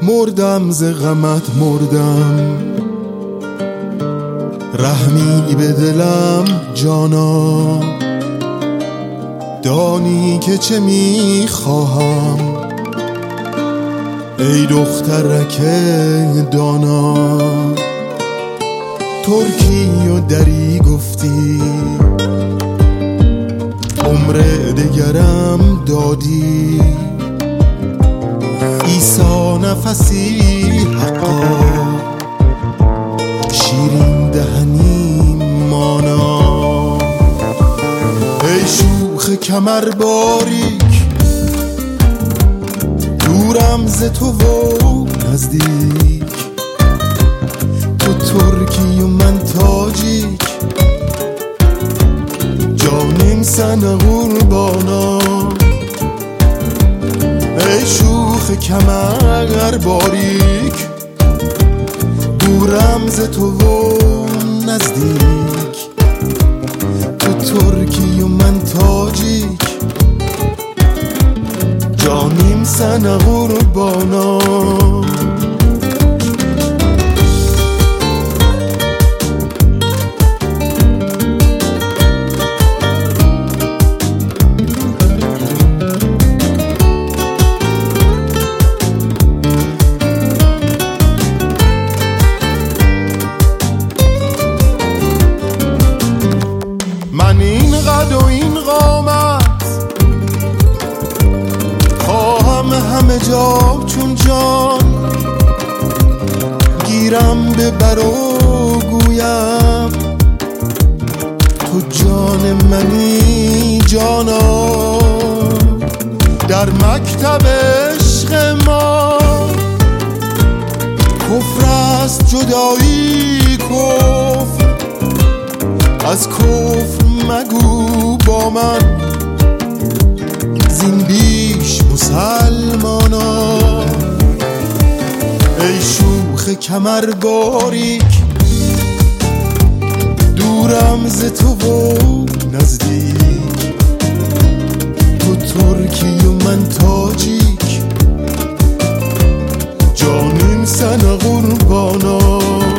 مردم ز غمت مردم، رحمی به دلم جانا، دانی که چه میخواهم ای دخترک دانا. ترکی و دری گفتی، عمر دگرم دادی، عیسی نفسی حقا، شیرین دهنی مانا. ای شوخ کمر باریک، دورم ز تو و نزدیک، تو ترکی و من تاجیک، جانیم سن قربانا. ای شوخ کمر باریک، دورم ز تو و نزدیک، تو ترکی و من تاجیک، جانیم سن قربانا. من این قد و این قامت خواهم همه جا چون جان، گیرم به بر و گویم تو جان منی جانا. در مکتب عشق ما کفر است جدایی کفر، از کفر مگو با من زین بیش مسلمانا. ای شوخ کمر باریک، دورم ز تو و نزدیک، تو ترکی و من تاجیک، جانیم سن قربانا.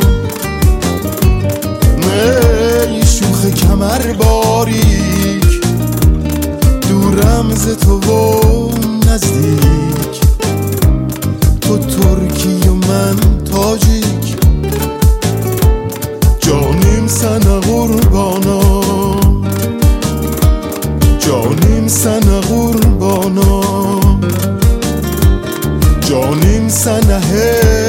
ای شوخ کمر باریک، دورم ز تو و نزدیک، تو ترکی و من تاجیک، جانیم سن قربانا، جانیم سن قربانا، جانیم سن